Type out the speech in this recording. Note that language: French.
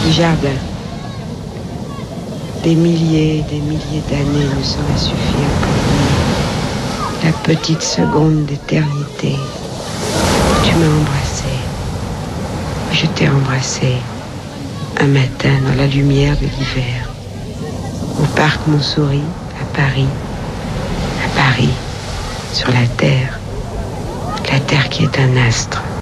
du jardin. Des milliers d'années ne sauraient suffire pour la petite seconde d'éternité où tu m'as embrassé. Je t'ai embrassé un matin dans la lumière de l'hiver, au parc Montsouris, à Paris, sur la Terre qui est un astre.